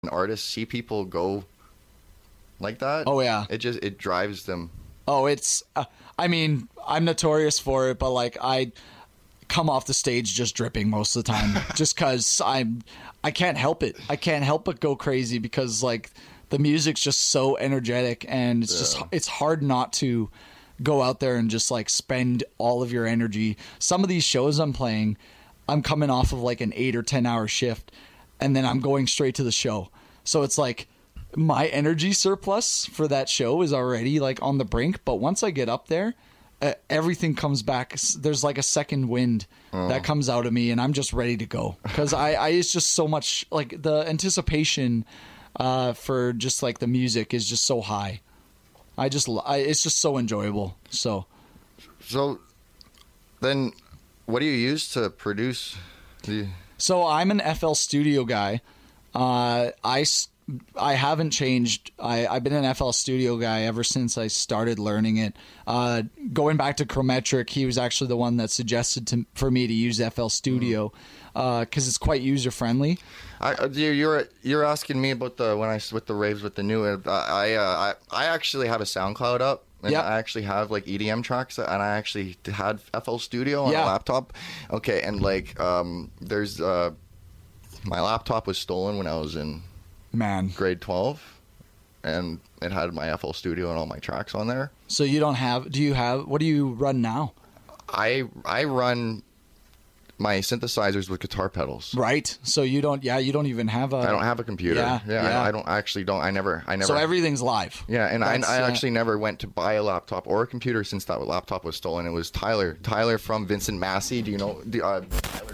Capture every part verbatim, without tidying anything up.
artists see people go like that, Oh yeah. it just it drives them. Oh, it's. Uh, I mean, I'm notorious for it, but like I come off the stage just dripping most of the time, just because I'm. I can't help it. I can't help but go crazy because like the music's just so energetic, and it's Yeah. just it's hard not to go out there and just like spend all of your energy. Some of these shows I'm playing, I'm coming off of like an eight or ten hour shift, and then I'm going straight to the show. So it's like my energy surplus for that show is already like on the brink, but once I get up there, uh, everything comes back. There's like a second wind Oh. that comes out of me, and I'm just ready to go because I, I it's just so much like the anticipation uh, for just like the music is just so high. I just I, it's just so enjoyable. So So then, what do you use to produce? The... so I'm an F L Studio guy. Uh, I s- I haven't changed. I, I've been an F L Studio guy ever since I started learning it. Uh, going back to Chrometric, he was actually the one that suggested to, for me to use F L Studio because it's quite user friendly. I, uh, you- you're you're asking me about the when I s- with the raves with the new. Uh, I uh, I I actually have a SoundCloud up. And Yeah. I actually have like E D M tracks, and I actually had F L Studio on Yeah. a laptop. Okay, and like um, there's uh, my laptop was stolen when I was in Man, grade twelve, and it had my F L Studio and all my tracks on there. so you don't have? Do you have? What do you run now? I I run my synthesizers with guitar pedals. Right. So you don't. Yeah, you don't even have a. I don't have a computer. Yeah, Yeah, yeah. I, I don't I actually don't. I never. I never. So everything's live. yeah, and I, That's, I uh, actually never went to buy a laptop or a computer since that laptop was stolen. It was Tyler. Tyler from Vincent Massey. Do you know? Do, uh,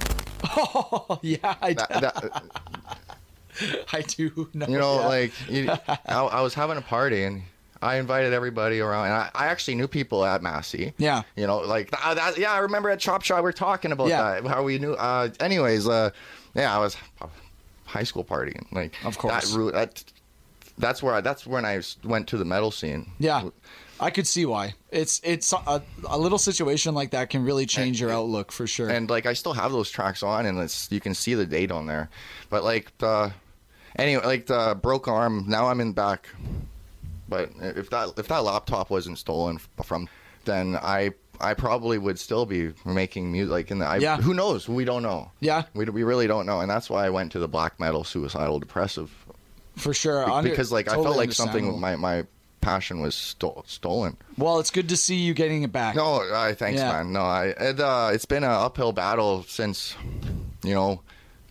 Oh yeah, I, that, that, I do know. you know, yeah. like you, I, I was having a party and I invited everybody around, and I, I actually knew people at Massey. Yeah. You know, like uh, that. Yeah, I remember at Chop Shop we were talking about Yeah. that. How we knew. Uh, anyways, uh, yeah, I was high school partying. Like, Of course. That, ru- that that's where I, that's when I went to the metal scene. Yeah, I could see why. It's it's a, a little situation like that can really change your outlook for sure. And like I still have those tracks on, and it's you can see the date on there. But like the anyway, like the broke arm. Now I'm in back. But if that if that laptop wasn't stolen from, then I I probably would still be making music. Like in the I, Yeah. who knows? We don't know. yeah, We we really don't know, and that's why I went to the black metal, suicidal, depressive, for sure. Be- Under- because like I totally felt like something understandable. my my passion was sto- stolen. Well, it's good to see you getting it back. No, I thanks, Yeah. man. No, I it, uh, it's been an uphill battle since, you know,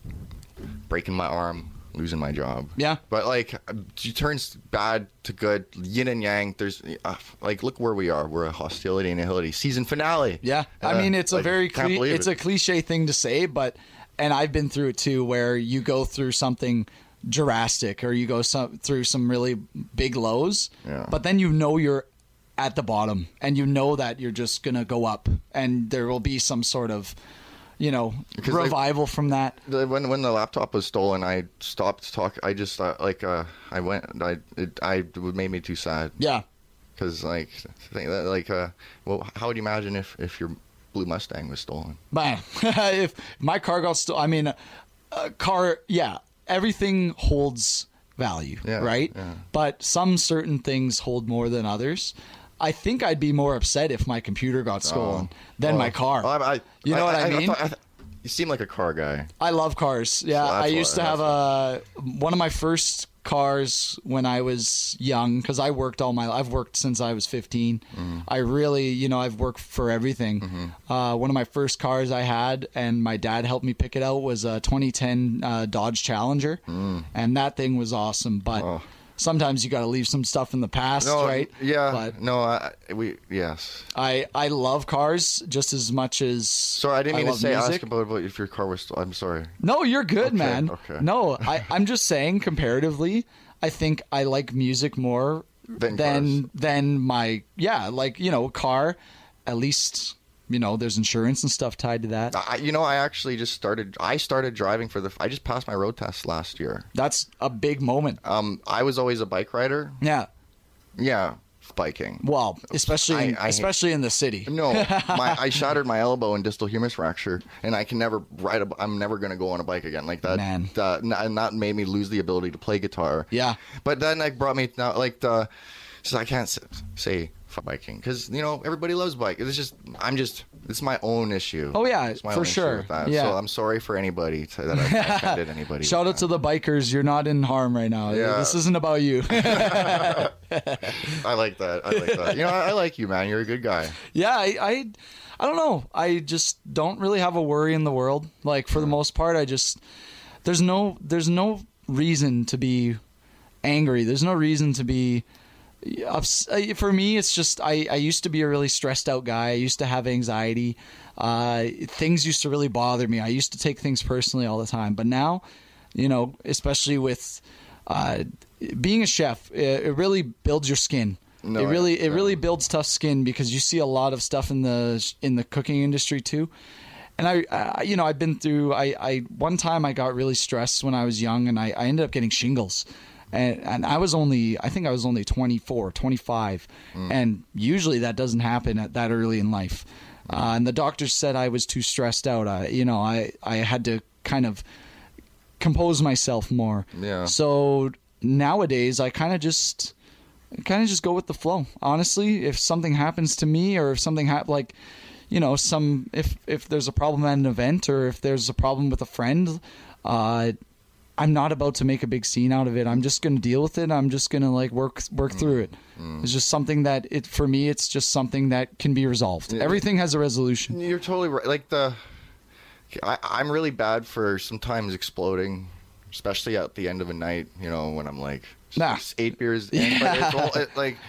breaking my arm, losing my job. Yeah. But like, it turns bad to good, yin and yang. There's uh, like, look where we are. We're a hostility and nihility season finale. Yeah, I Uh, mean it's a like, very can't cli- believe it's it. a cliche thing to say, but and I've been through it too, where you go through something drastic or you go some, through some really big lows, Yeah. but then you know you're at the bottom and you know that you're just gonna go up and there will be some sort of, you know, Because, like, revival from that. The, when when the laptop was stolen, I stopped talking. I just uh, like uh, I went. I it, I it made me too sad. Yeah, Because like, think that, like, uh, well, how would you imagine if, if your blue Mustang was stolen? man, if my car got stolen, I mean, a car, yeah, everything holds value, Yeah, right? yeah. But some certain things hold more than others. I think I'd be more upset if my computer got stolen than Well, my car. well, I, I, You know what I mean? thought- I, you seem like a car guy. I love cars. Yeah, So that's I used why- to have that's a one of my first cars when I was young because I worked all my I've worked since I was fifteen. Mm-hmm. I really, you know, I've worked for everything. Uh, one of my first cars I had, and my dad helped me pick it out, was a twenty ten uh, Dodge Challenger, and that thing was awesome. But Mm. Oh. sometimes you got to leave some stuff in the past, No, right? Yeah. But no, I, we yes. I I love cars just as much as Sorry, I didn't mean to love say music. ask about, about if your car was. St- I'm sorry. No, you're good, Okay, man. okay. No, I, I'm just saying comparatively, I think I like music more Than than cars. than my yeah, like, you know, car. At least, you know, there's insurance and stuff tied to that. I, you know, I actually just started. I started driving for the. I just passed my road test last year. That's a big moment. Um, I was always a bike rider. Yeah. Yeah, biking. Well, especially in, I- I- especially in the city. No, my, I shattered my elbow and distal humerus fracture, and I can never ride a. I'm never gonna go on a bike again like that. Man. uh, and that made me lose the ability to play guitar. Yeah. But then like brought me now like the. So I can't s- say fuck biking because you know everybody loves bike. It's just I'm just it's my own issue. Oh, yeah, It's my for own issue sure. with that. Yeah. So I'm sorry for anybody to, that I offended anybody. Shout with out to the bikers. You're not in harm right now. Yeah. This isn't about you. that. I like that. I like that. You know, I, I like you, man. You're a good guy. Yeah, I, I, I don't know. I just don't really have a worry in the world. Like for the most part, I just there's no there's no reason to be angry. There's no reason to be ups- uh, for me. It's just I I used to be a really stressed out guy. I used to have anxiety. Uh, things used to really bother me. I used to take things personally all the time. But now, you know, especially with uh, being a chef, it, it really builds your skin. No, it really it yeah. really builds tough skin because you see a lot of stuff in the in the cooking industry too. And I, I you know I've been through I, I one time I got really stressed when I was young and I, I ended up getting shingles. And and I was only I think I was only twenty-four, twenty-five. Mm. And usually that doesn't happen at that early in life. Uh, and the doctors said I was too stressed out. I you know I, I had to kind of compose myself more. Yeah. So nowadays I kind of just kind of just go with the flow. Honestly, if something happens to me or if something hap- like, you know, some if if there's a problem at an event or if there's a problem with a friend, uh, I'm not about to make a big scene out of it. I'm just going to deal with it. I'm just going to like work work mm. through it. Mm. It's just something that it for me. It's just something that can be resolved. Yeah. Everything has a resolution. You're totally right. Like the, I, I'm really bad for sometimes exploding, especially at the end of a night. You know, when I'm like. Nah. Eight beers in, Yeah. but it's all, it, like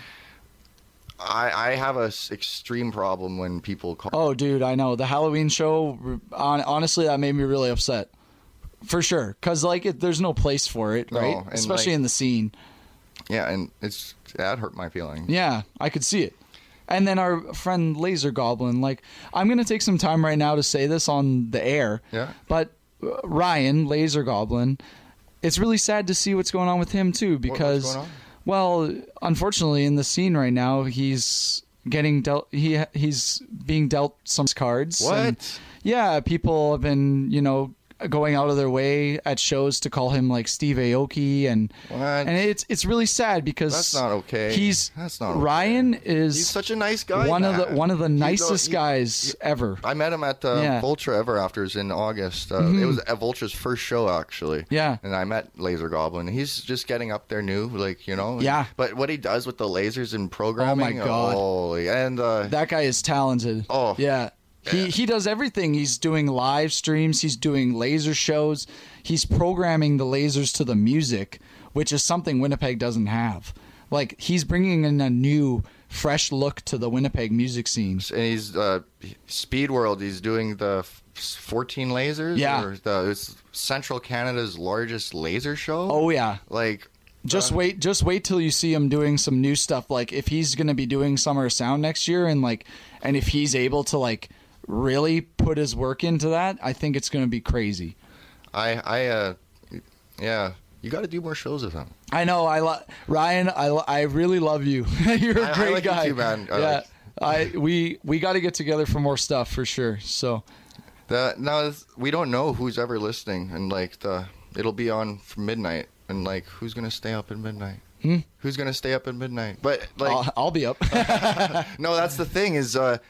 I I have a s- extreme problem when people call. Oh, dude, I know the Halloween show. On, honestly, that made me really upset, for sure. Cause like it, there's no place for it, No, right? and, Especially like- in the scene. Yeah, and it's that hurt my feelings. Yeah, I could see it. And then our friend Laser Goblin, like I'm gonna take some time right now to say this on the air. Yeah. But uh, Ryan Laser Goblin. It's really sad to see what's going on with him too, because, what's going on? well, unfortunately, in the scene right now, he's getting dealt. He he's being dealt some cards. What? And, yeah, people have been, you know, going out of their way at shows to call him like Steve Aoki, and What? and it's it's really sad because That's not okay. He's That's not okay. Ryan is He's such a nice guy. one of the man. one of the He's nicest a- he- guys ever. I met him at uh, Yeah. Vulture Ever Afters in August. Uh, Mhm. It was at Vulture's first show, actually. Yeah. And I met Laser Goblin. He's just getting up there new, like, you know. Yeah. But what he does with the lasers and programming. Oh, my God. Holy. And, uh, That guy is talented. Oh. yeah. He Yeah. he does everything. He's doing live streams. He's doing laser shows. He's programming the lasers to the music, which is something Winnipeg doesn't have. Like he's bringing in a new, fresh look to the Winnipeg music scene. and he's uh, Speed World. He's doing the f- fourteen lasers. Yeah. Or the, it's Central Canada's largest laser show. Oh yeah. Like, Just uh, wait, just wait till you see him doing some new stuff. Like if he's gonna be doing Summer of Sound next year, and like, and if he's able to like really put his work into that, I think it's gonna be crazy. I, I, uh, yeah. You got to do more shows with him. I know. I lo- Ryan. I, lo- I really love you. You're a I- I great like you guy, too, man. I yeah. like- I we we got to get together for more stuff for sure. So The, now it's- we don't know who's ever listening, and like the it'll be on from midnight, and like who's gonna stay up at midnight? Hmm? Who's gonna stay up at midnight? But like, I'll, I'll be up. no, that's the thing is, uh,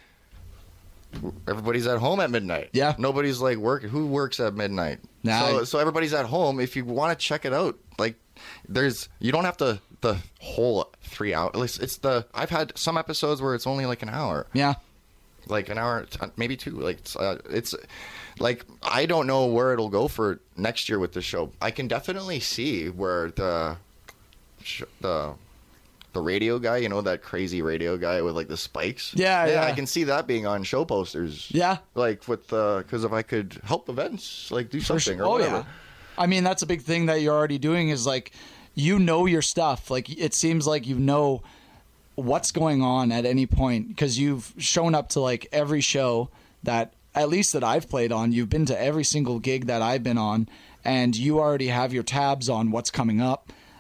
everybody's at home at midnight. Yeah. nobody's like working. Who works at midnight? Nah, so, I- so everybody's at home. If you want to check it out, like, there's you don't have to the whole three hours. It's, it's the I've had some episodes where it's only like an hour. yeah. Like an hour, maybe two. Like it's, uh, it's, like I don't know where it'll go for next year with the show. I can definitely see where the, sh- the, the radio guy, you know, that crazy radio guy with like the spikes. Yeah, yeah. I can see that being on show posters. Yeah. Like with the, because if I could help events, like do For something sure. or Oh whatever. yeah. I mean, that's a big thing that you're already doing is like, you know your stuff. Like it seems like you know what's going on at any point because you've shown up to like every show that at least that I've played on. You've been to every single gig that I've been on, and you already have your tabs on what's coming up.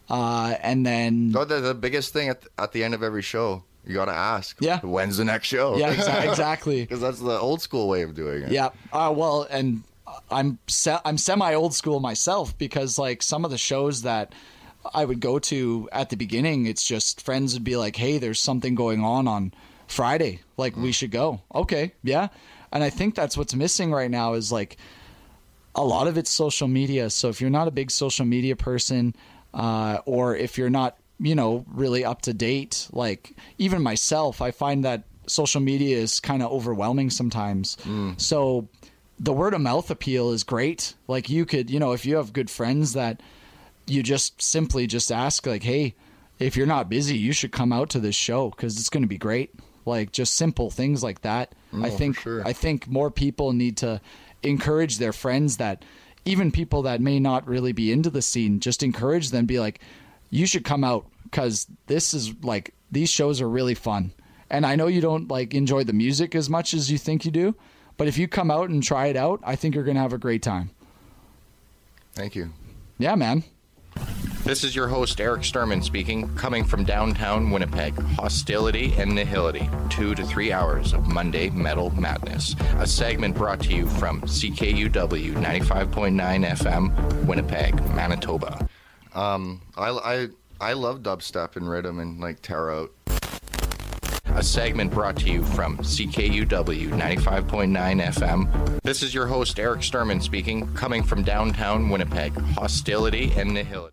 Uh, and then No, the, the biggest thing at the, at the end of every show, you got to ask. Yeah. When's the next show? yeah, exa- exactly. Because that's the old school way of doing it. Yeah. Uh, well, and I'm se- I'm semi old school myself because like some of the shows that I would go to at the beginning, it's just friends would be like, "Hey, there's something going on on Friday. Like mm. we should go." Okay, yeah. And I think that's what's missing right now is like a lot of it's social media. So if you're not a big social media person, uh, or if you're not, you know, really up to date, like even myself, I find that social media is kind of overwhelming sometimes. Mm. So the word of mouth appeal is great. Like you could, you know, if you have good friends that you just simply just ask like, "Hey, if you're not busy, you should come out to this show because it's going to be great." Like just simple things like that. Oh, I think, for sure. I think more people need to encourage their friends that even people that may not really be into the scene, just encourage them, be like, "You should come out because this is like, these shows are really fun." And I know you don't like enjoy the music as much as you think you do, but if you come out and try it out, I think you're going to have a great time. Thank you. Yeah, man. This is your host, Eric Sturman, speaking, coming from downtown Winnipeg. Hostility and Nihility. Two to three hours of Monday Metal Madness. A segment brought to you from C K U W ninety-five point nine F M, Winnipeg, Manitoba. Um, I, I, I love dubstep and rhythm and, like, tear out. A segment brought to you from C K U W ninety-five point nine F M. This is your host, Eric Sturman, speaking, coming from downtown Winnipeg. Hostility and Nihility.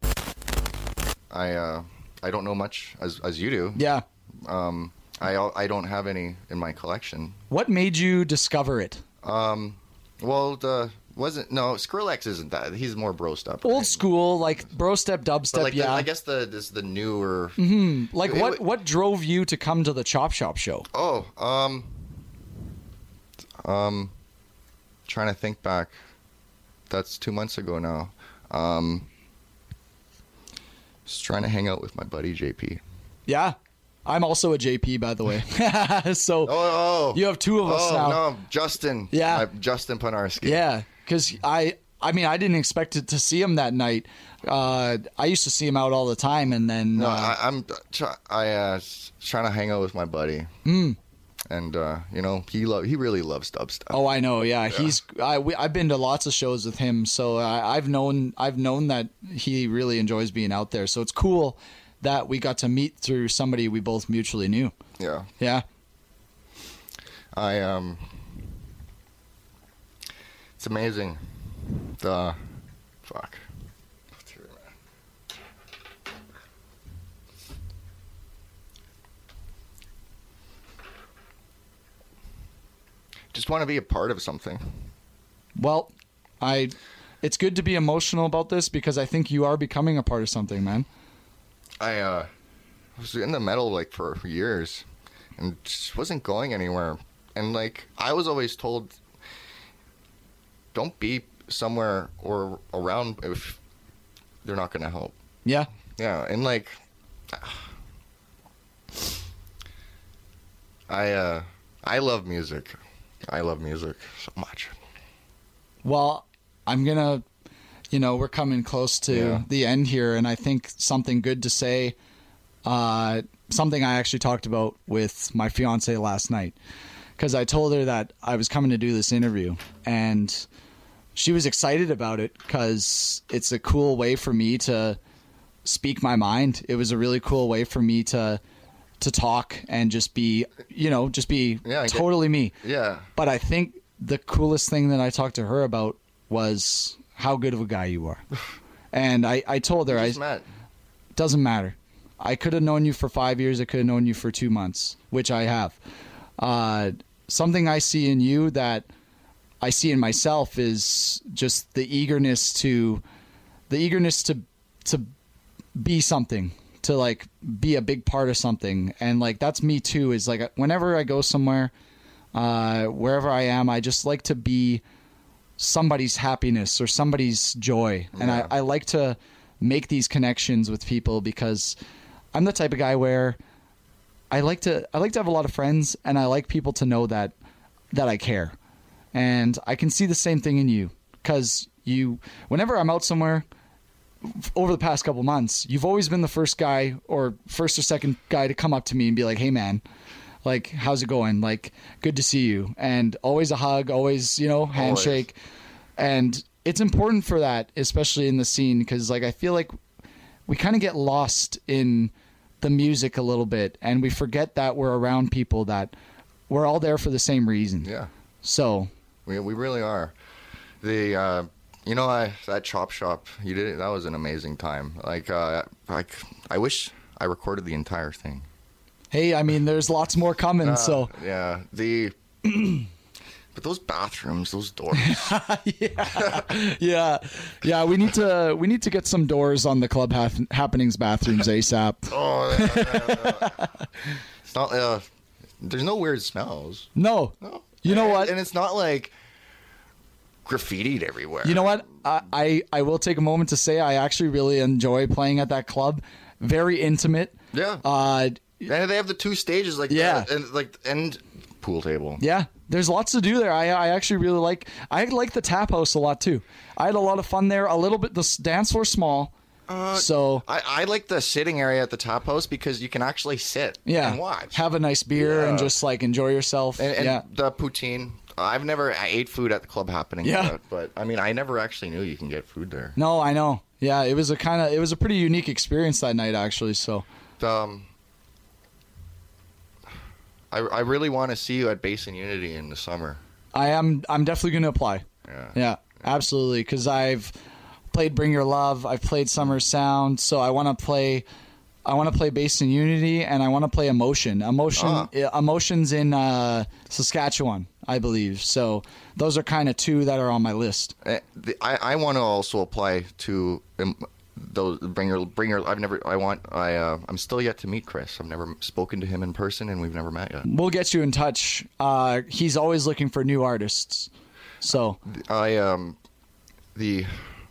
I uh, I don't know much as as you do. Yeah. Um, I I don't have any in my collection. What made you discover it? Um, well, the wasn't no Skrillex isn't that. He's more bro step. Old right? school, like bro step, dubstep. Like yeah. the, I guess the this the newer. Mm-hmm. Like it, what it, what drove you to come to the Chop Shop show? Oh, um, um, trying to think back. That's two months ago now. Um. Just trying to hang out with my buddy J P. Yeah, I'm also a J P, by the way. so oh, oh, you have two of us oh, now. No, Justin. Yeah, my, Justin Panarski. Yeah, because I, I mean, I didn't expect to, to see him that night. Uh, I used to see him out all the time, and then no, uh, I, I'm try, I uh, trying to hang out with my buddy. Mm. And uh, you know, he lo- he really loves dubstep. Oh, I know. Yeah, yeah. he's. I we, I've been to lots of shows with him, so I, I've known I've known that he really enjoys being out there. So it's cool that we got to meet through somebody we both mutually knew. Yeah. Yeah. I um. It's amazing. The fuck. Just want to be a part of something. Well, I it's good to be emotional about this because I think you are becoming a part of something, man. I uh was in the metal like for years and just wasn't going anywhere. And like I was always told, don't be somewhere or around if they're not going to help. Yeah. Yeah, and like I uh I love music. I love music so much. Well, I'm going to, you know, we're coming close to yeah. the end here, and I think something good to say, uh, something I actually talked about with my fiance last night, because I told her that I was coming to do this interview, and she was excited about it because it's a cool way for me to speak my mind. It was a really cool way for me to to talk and just be, you know, just be yeah, totally get, me. Yeah. But I think the coolest thing that I talked to her about was how good of a guy you are. And I, I told her, I met. doesn't matter. I could have known you for five years. I could have known you for two months, which I have. Uh, something I see in you that I see in myself is just the eagerness to, the eagerness to, to be something, to like be a big part of something. And like, that's me too, is like, whenever I go somewhere, uh, wherever I am, I just like to be somebody's happiness or somebody's joy. And yeah. I, I like to make these connections with people because I'm the type of guy where I like to, I like to have a lot of friends, and I like people to know that, that I care. And I can see the same thing in you, because you, whenever I'm out somewhere, over the past couple months, you've always been the first guy or first or second guy to come up to me and be like, hey man, like, how's it going? Like, good to see you. And always a hug, always, you know, handshake. Always. And it's important for that, especially in the scene, because like I feel like we kind of get lost in the music a little bit, and we forget that we're around people that we're all there for the same reason. Yeah. So we we really are. The uh, you know, I that chop shop you did, that was an amazing time. Like uh, like I wish I recorded the entire thing. Hey, I mean, there's lots more coming. Uh, so yeah, the. But those bathrooms, those doors. yeah, yeah, yeah. We need to we need to get some doors on the Club hap- Happenings bathrooms ASAP. Oh, yeah, yeah, yeah. It's not. Uh, there's no weird smells. No. No. You know and, what? And it's not like graffitied everywhere. You know what? I, I I will take a moment to say I actually really enjoy playing at that club. Very intimate. Yeah. Uh, and they have the two stages, like yeah, the, and like and pool table. Yeah. There's lots to do there. I I actually really like. I like the tap house a lot too. I had a lot of fun there. A little bit. The dance floor's small, uh, so I, I like the sitting area at the tap house because you can actually sit yeah, and watch, have a nice beer, yeah. and just like enjoy yourself. And, and yeah. the poutine. I've never I ate food at the Club Happening. Yeah. Yet, but I mean, I never actually knew you can get food there. No, I know. Yeah, it was a kind of it was a pretty unique experience that night actually. So. Um. I I really want to see you at Basin Unity in the summer. I am. I'm definitely going to apply. Yeah. Yeah, absolutely. Because I've played Bring Your Love. I've played Summer Sound. So I want to play. I want to play Basin Unity, and I want to play Emotion. Emotion. Ah. Emotion's in uh, Saskatchewan, I believe. So those are kind of two that are on my list. Uh, the, I I want to also apply to. Um, Those bring your bring your. I've never. I want. I. Uh, I'm still yet to meet Chris. I've never spoken to him in person, and we've never met yet. We'll get you in touch. Uh, he's always looking for new artists. So I um, the.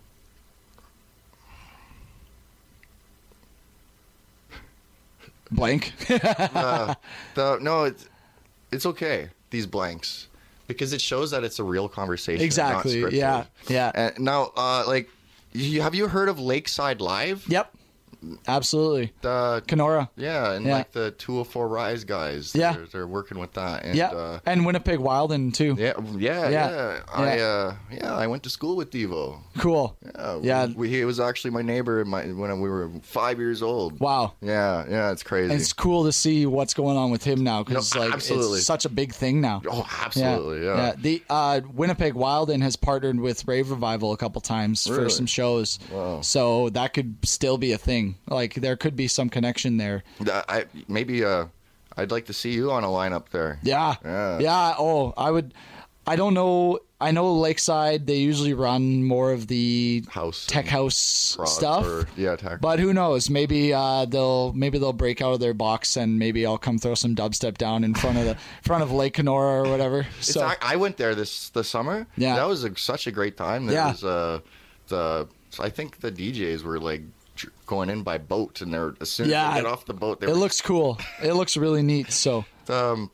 Blank. uh, the no, it's it's okay. These blanks, because it shows that it's a real conversation. Exactly. Not scripted. Yeah. Yeah. And now, uh, like. You, have you heard of Lakeside Live? Yep. Absolutely. The Kenora. Yeah, and yeah. like the two oh four Rise guys. Yeah. They're, they're working with that. And, yeah. Uh, and Winnipeg Wilden too. Yeah, yeah, yeah. Yeah. I uh, yeah, I went to school with Devo. Cool. Yeah. Yeah. We, he was actually my neighbor in my, when we were five years old. Wow. Yeah, yeah, it's crazy. And it's cool to see what's going on with him now because No, like absolutely. it's such a big thing now. Oh, absolutely. Yeah. yeah. The uh, Winnipeg Wilden has partnered with Rave Revival a couple times Really? for some shows. Wow. So that could still be a thing. Like there could be some connection there. Uh, I maybe uh, I'd like to see you on a lineup there. Yeah. Yeah. Yeah. Oh, I would. I don't know. I know Lakeside, they usually run more of the House tech and house prog stuff. or- yeah, tech. But who knows? Maybe uh, they'll maybe they'll break out of their box and maybe I'll come throw some dubstep down in front of the front of Lake Kenora or whatever. It's So I, I went there this the summer. Yeah. that was a, such a great time. There Yeah. was uh, the I think the D Js were like tr- going in by boat, and they're as soon Yeah. as they get off the boat, they it were, looks cool. It looks really neat. So um,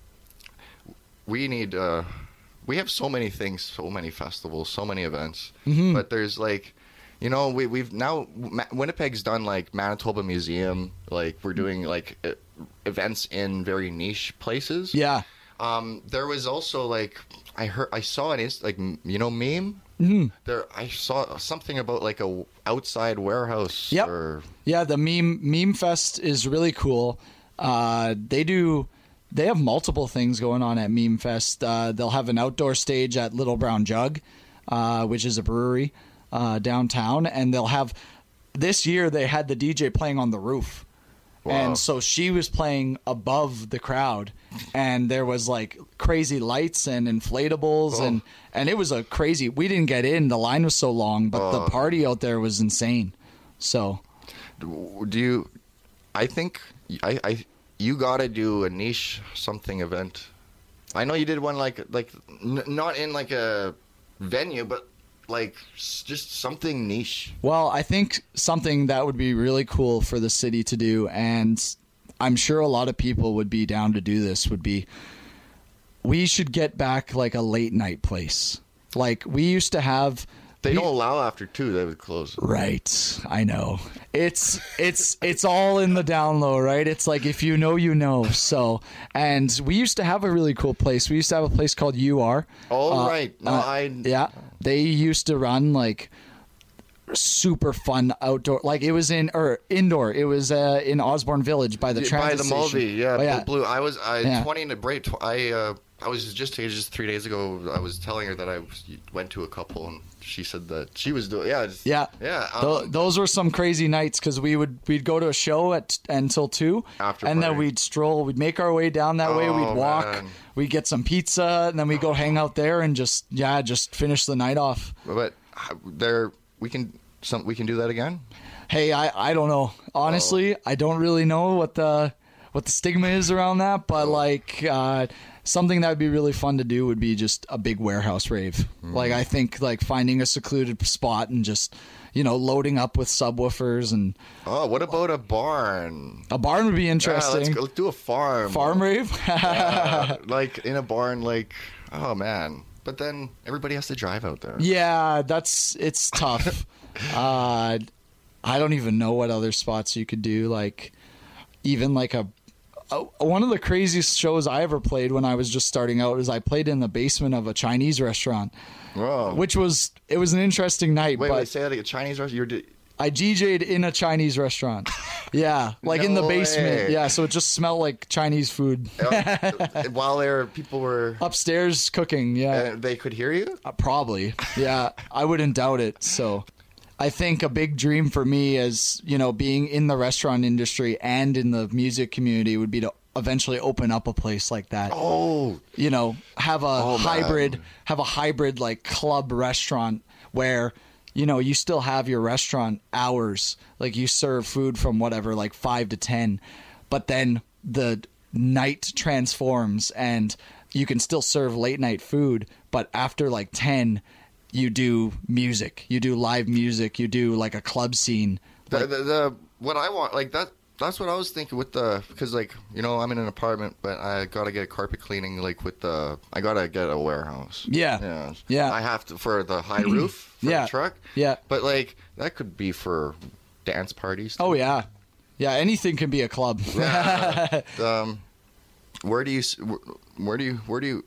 we need. Uh, we have so many things, so many festivals, so many events, Mhm. but there's like. You know, we, we've now, Ma- Winnipeg's done like Manitoba Museum, like we're doing like e- events in very niche places. yeah. Um, there was also like, I heard, I saw an, inst- like, m- you know, meme? hmm There, I saw something about like a outside warehouse. Yep. Or, Yeah, the meme meme fest is really cool. Uh, they do they have multiple things going on at Meme Fest. Uh, they'll have an outdoor stage at Little Brown Jug, uh, which is a brewery uh, downtown, and they'll have this year they had the D J playing on the roof. Wow. And so she was playing above the crowd, and there was like crazy lights and inflatables, Oh. and and it was a crazy. We didn't get in; the line was so long, but the Oh. party out there was insane. So do you, I think, I, I, you gotta do a niche something event. I know you did one like, like, n- not in like a venue, but like s- just something niche. Well, I think something that would be really cool for the city to do, and I'm sure a lot of people would be down to do this, would be we should get back like a late night place. Like we used to have They We- don't allow after two. They would close. Right. I know. It's it's it's all in the down low, right? It's like if you know, you know. So, and we used to have a really cool place. We used to have a place called U R. Oh, Uh, right. No, uh, I. Yeah. They used to run like super fun outdoor, like it was in or indoor. It was uh, in Osborne Village by the Yeah, transit by the station. Mulvey, yeah, Oh, yeah. Blue. I was I Yeah. twenty in a break. Tw- I uh, I was just just three days ago. I was telling her that I was, went to a couple, and she said that she was doing. Yeah, just, Yeah, yeah. Tho- Um, those were some crazy nights because we would we'd go to a show at until two, After and then party. we'd stroll. We'd make our way down that way. Oh, We'd walk. man. We'd get some pizza, and then we'd go hang out there and just yeah, just finish the night off. but uh, there we can some we can do that again. Hey, I I don't know. Honestly, Oh. I don't really know what the what the stigma is around that, but Oh. like. Uh, Something that would be really fun to do would be just a big warehouse rave. Mm. Like I think like finding a secluded spot and just, you know, loading up with subwoofers and Oh, what about a barn? a barn would be Yeah, interesting. let's, go, let's do a farm. Farm rave? Yeah, like in a barn. Like, oh man. But then everybody has to drive out there. Yeah, that's it's tough. uh, I don't even know what other spots you could do. Like even like a Uh, one of the craziest shows I ever played when I was just starting out was I played in the basement of a Chinese restaurant, Whoa. which was it was an interesting night. Wait, but wait, say that again. Chinese restaurant. You're. di- I D J'd in a Chinese restaurant. Yeah, like in the No basement. way. Yeah, so it just smelled like Chinese food. uh, while there, people were. Upstairs cooking. Yeah, Uh, they could hear you. Uh, probably. Yeah, I wouldn't doubt it. So, I think a big dream for me as, you know, being in the restaurant industry and in the music community would be to eventually open up a place like that. Oh, You know, have a Oh, man. hybrid, have a hybrid like club restaurant where, you know, you still have your restaurant hours, like you serve food from whatever, like five to ten, but then the night transforms and you can still serve late night food, but after like ten, you do music, you do live music, you do like a club scene. the, Like, the, the what I want, like that. That's what I was thinking with the because like you know I'm in an apartment, but I gotta get carpet cleaning. Like with the I gotta get a warehouse. Yeah. yeah, Yeah. I have to for the high roof for Yeah. the truck. yeah. But like that could be for dance parties. Too. Oh yeah. Yeah. Anything can be a club. Yeah. um, where do you s- where, where do you where do you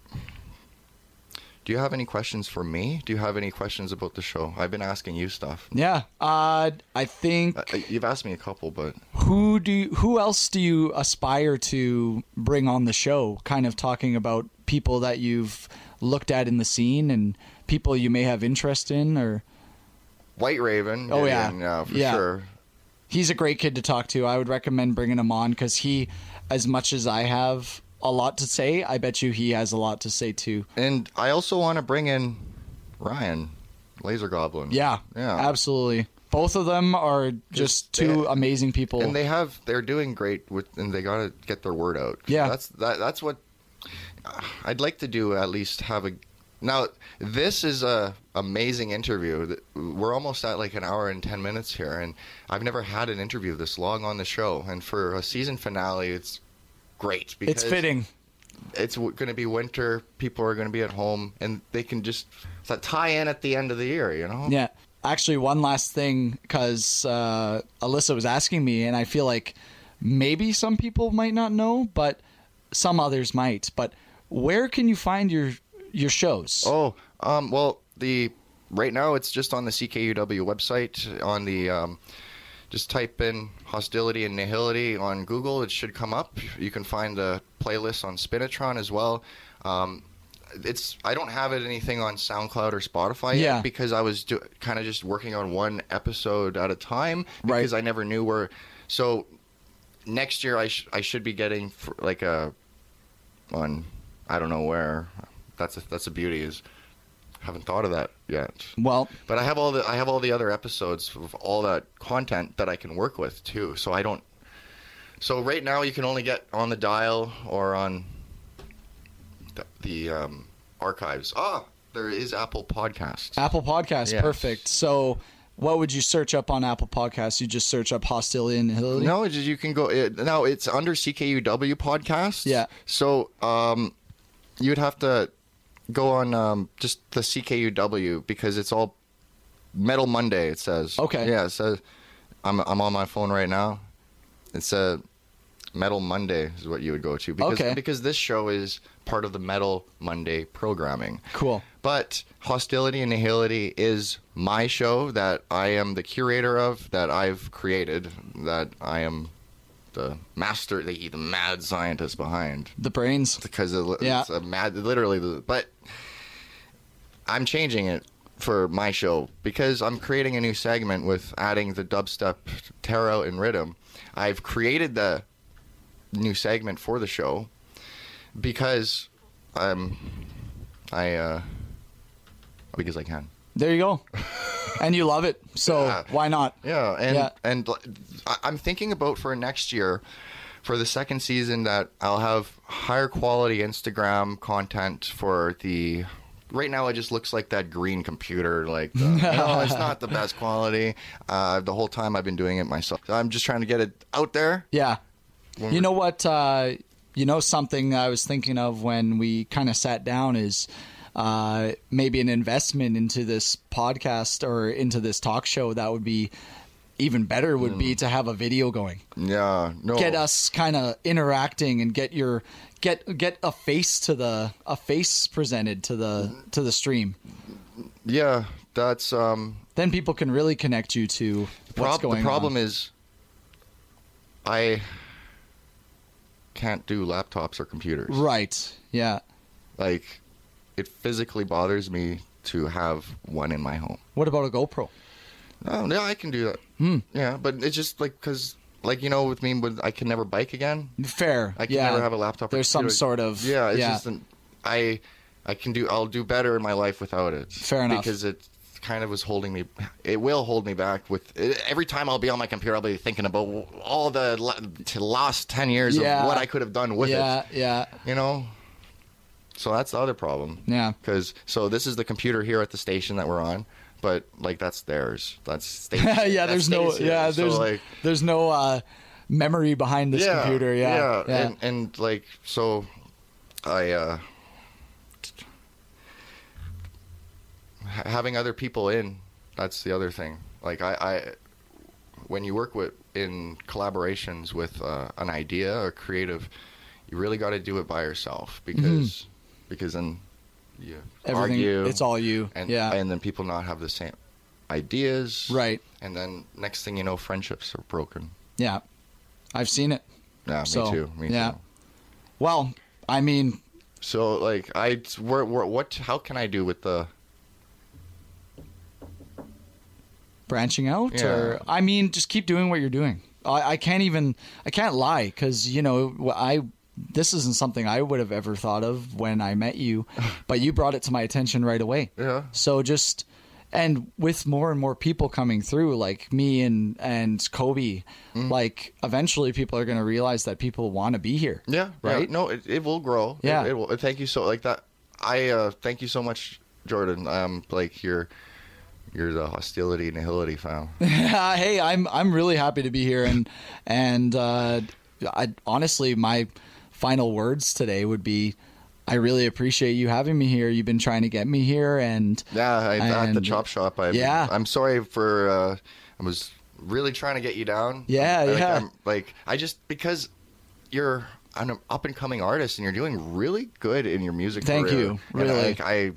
do you have any questions for me? Do you have any questions about the show? I've been asking you stuff. Yeah. Uh, I think Uh, you've asked me a couple, but who do you, who else do you aspire to bring on the show? Kind of talking about people that you've looked at in the scene and people you may have interest in, or White Raven. Oh, yeah. Gideon, yeah, for Yeah. sure. he's a great kid to talk to. I would recommend bringing him on because he, as much as I have a lot to say, I bet you he has a lot to say too. And I also want to bring in Ryan, Laser Goblin. Yeah, Yeah. absolutely. Both of them are just Just- two they- amazing people. And they have they're doing great with and they got to get their word out. Yeah. That's that that's what uh, I'd like to do, at least have a Now, this is a amazing interview. We're almost at like an hour and ten minutes here, and I've never had an interview this long on the show. And for a season finale, it's great because it's fitting. It's going to be winter. People are going to be at home, and they can just it's a tie-in at the end of the year. You know? Yeah. Actually, one last thing, because uh, Alyssa was asking me, and I feel like maybe some people might not know, but some others might. But where can you find your your shows? Oh, um, well, the right now it's just on the C K U W website. On the um, just type in hostility and nihility on Google. It should come up. You can find the playlist on Spinatron as well. Um, it's I don't have it anything on SoundCloud or Spotify Yeah. yet because I was do, kind of just working on one episode at a time Right. because I never knew where. So next year I sh- I should be getting for, like a on I don't know where. That's a, that's the beauty is haven't thought of that yet. Well, But I have all the I have all the other episodes of all that content that I can work with too. So I don't. So right now you can only get on the dial or on the, the um, archives. Ah, there is Apple Podcasts. Apple Podcasts, Yes. perfect. So what would you search up on Apple Podcasts? You just search up hostility and nihility? No, it's just you can go. It, no, it's under C K U W Podcasts. Yeah. So um, you'd have to go on um, just the C K U W because it's all Metal Monday. It says. Okay. Yeah, it says. I'm I'm on my phone right now. It said Metal Monday is what you would go to because Okay. because this show is part of the Metal Monday programming. Cool. But Hostility and Nihility is my show that I am the curator of, that I've created, that I am the master, the, the mad scientist behind. The brains. Because it, Yeah. it's a mad, literally. the- But I'm changing it for my show because I'm creating a new segment with adding the dubstep, tarot, and rhythm. I've created the new segment for the show because I'm, I, uh, because I can. There you go. And you love it, so Yeah. why not? Yeah, and Yeah. and I- I'm thinking about for next year, for the second season, that I'll have higher quality Instagram content for the. Right now, it just looks like that green computer. Like, the, you know, it's not the best quality. Uh, the whole time I've been doing it myself. I'm just trying to get it out there. Yeah. When You we're- know what? Uh, you know something I was thinking of when we kind of sat down is uh, maybe an investment into this podcast or into this talk show that would be even better would be to have a video going. Yeah, no. Get us kind of interacting and get your get get a face to the a face presented to the to the stream. Yeah, that's um. Then people can really connect you to what's Prob- going the problem on. is, I can't do laptops or computers. Right. Yeah. Like, it physically bothers me to have one in my home. What about a GoPro? Oh, yeah, I can do that. Hmm. Yeah, but it's just like, because, like, you know, with me, with, I can never bike again. Fair. I can yeah. never have a laptop. Or There's some computer. sort of Yeah, it's yeah. just, an, I, I can do, I'll do better in my life without it. Fair enough. Because it kind of was holding me, it will hold me back with, every time I'll be on my computer, I'll be thinking about all the la- to last ten years Yeah. of what I could have done with yeah, it. Yeah. You know? So that's the other problem. Yeah. Because, so this is the computer here at the station that we're on, but, like, that's theirs. That's station. yeah, that there's no stays here. yeah, So, there's like, there's no uh, memory behind this computer. Yeah. yeah, Yeah. And, and like, so I, uh, ha- having other people in, that's the other thing. Like, I, I when you work with, in collaborations with uh, an idea or creative, you really got to do it by yourself because, because then you Everything argue. it's all you. and, yeah. and then people not have the same ideas. Right. And then next thing you know, friendships are broken. Yeah. I've seen it. Yeah, So, me too. Me yeah. too. Well, I mean, So, like, I, where, where, what, how can I do with the, branching out Yeah. or I mean, just keep doing what you're doing. I, I can't even I can't lie because you know I this isn't something I would have ever thought of when I met you, but you brought it to my attention right away. yeah, So just and with more and more people coming through, like me and and Kobe, Mm. like eventually people are going to realize that people want to be here. yeah, Right? yeah. No, it, it will grow. It- Yeah. It, will. Thank you so, like that. I, uh, thank you so much, Jordan. Um, like, you're, you're the Hostility Nihility fan. Hey, I'm I'm really happy to be here, and and uh, I honestly my final words today would be, I really appreciate you having me here. You've been trying to get me here, and Yeah, I, at the And- chop shop. I, Yeah. I'm sorry for, uh, I was really trying to get you down. Yeah, like, yeah. I'm, like, I just, because you're an up and coming artist and you're doing really good in your music Thank career. you, And, really. like, I,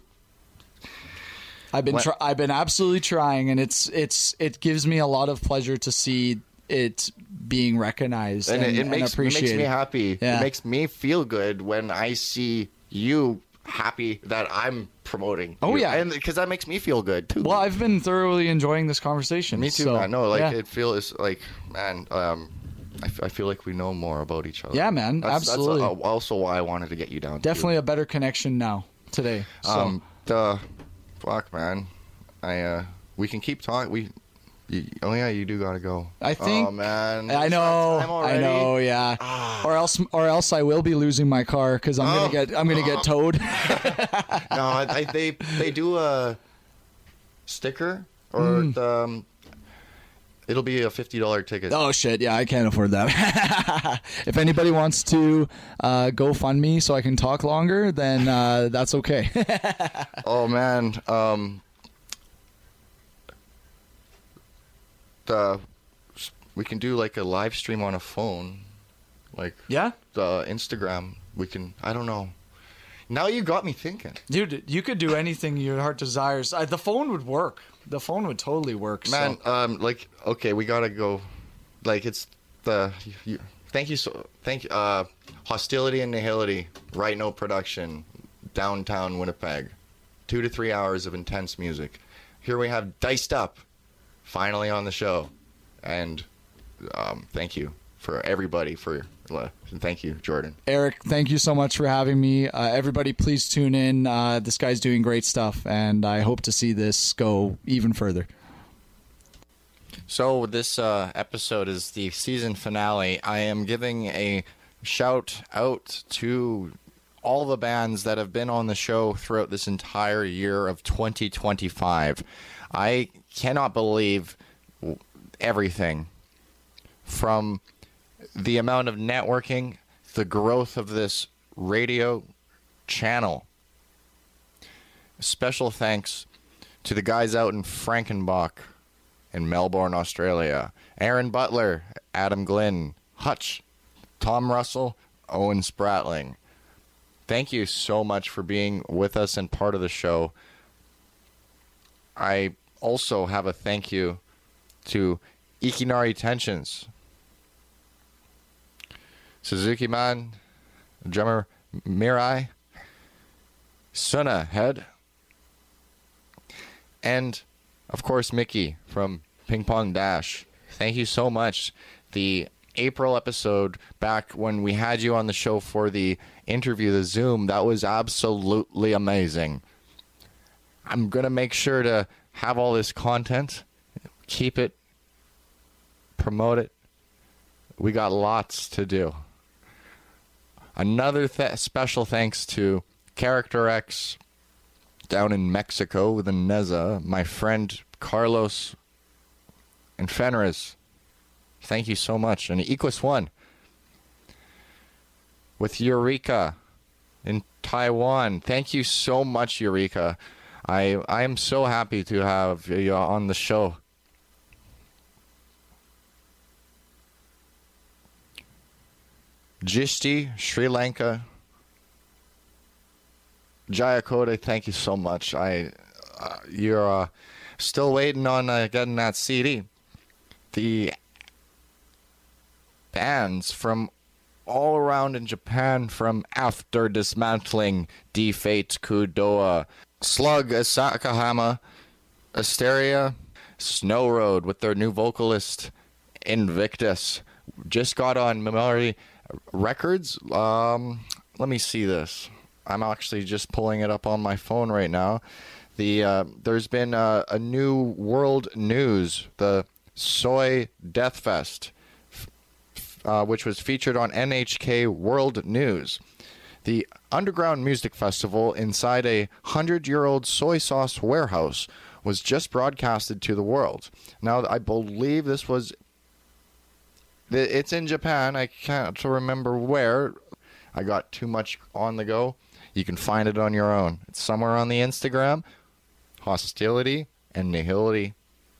I've been What- try- I've been absolutely trying, and it's it's it gives me a lot of pleasure to see it being recognized and, and, it, it and makes it appreciated. makes me happy. Yeah. It makes me feel good when I see you happy that I'm promoting. Oh, you. yeah. and because that makes me feel good too. Well, I've been thoroughly enjoying this conversation. me too, so, man. No, like yeah. it feels like, man. Um, I, f- I feel like we know more about each other. Yeah, man, That's, absolutely. That's also why I wanted to get you down. too. Definitely a better connection now today. So. Um, the fuck, man. I uh, we can keep talking. We. You, oh yeah, you do gotta go. I think- Oh man. I It's know, that time I already? know, yeah. Ah. Or else, or else, I will be losing my car because I'm Oh. gonna get, I'm gonna get towed. No, I, I, they they do a sticker or Mm. the, um, it'll be a fifty dollar ticket. Oh shit! Yeah, I can't afford that. If anybody wants to uh, go fund me so I can talk longer, then uh, that's okay. Oh man, um, uh, we can do like a live stream on a phone, like Yeah, the Instagram. We can. I don't know. Now you got me thinking. dude, you could do anything your heart desires. I, the phone would work. The phone would totally work. Man, so. um, like, okay, we gotta go. Like, it's the. You, thank you so. Thank you. Uh, Hostility and Nihility. Right No Production. Downtown Winnipeg. Two to three hours of intense music. Here we have Diced Up. Finally on the show, and um, thank you for everybody for. Uh, thank you, Jordan. Eric, thank you so much for having me. Uh, everybody, please tune in. Uh, this guy's doing great stuff, and I hope to see this go even further. So this uh, episode is the season finale. I am giving a shout out to all the bands that have been on the show throughout this entire year of twenty twenty-five. I cannot believe everything from the amount of networking, the growth of this radio channel. Special thanks to the guys out in Frankenbach in Melbourne, Australia. Aaron Butler, Adam Glynn, Hutch, Tom Russell, Owen Spratling. Thank you so much for being with us and part of the show. I also have a thank you to Ikinari Tensions, Suzuki Man, drummer Mirai, Suna Head, and of course Mickey from Ping Pong Dash. Thank you so much. The April episode, back when we had you on the show for the interview, the Zoom, that was absolutely amazing. I'm going to make sure to have all this content, keep it, promote it. We got lots to do. Another th- special thanks to Character X down in Mexico with Neza, my friend Carlos and Fenris. Thank you so much. And Equus One with Eureka in Taiwan. Thank you so much, Eureka. I I am so happy to have you on the show. Jishti, Sri Lanka. Jayakoda, thank you so much. I uh, you're uh, still waiting on uh, getting that C D. The bands from all around in Japan, from After Dismantling, Defate Kudoa, Slug Asakahama, Asteria, Snow Road with their new vocalist Invictus, just got on Memory Records. Um, let me see this. I'm actually just pulling it up on my phone right now. The uh, there's been a, a new world news, the Soy Death Fest, uh, which was featured on N H K World News. The underground music festival inside a hundred-year-old soy sauce warehouse was just broadcasted to the world. Now, I believe this was... It's in Japan. I can't remember where. I got too much on the go. You can find it on your own. It's somewhere on the Instagram. Hostility and Nihility.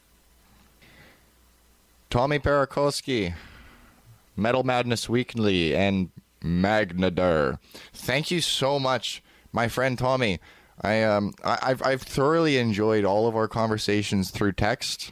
Tommy Parakowski, Metal Madness Weekly, and Magnadur. Thank you so much, my friend Tommy. I um I, I've I've thoroughly enjoyed all of our conversations through text.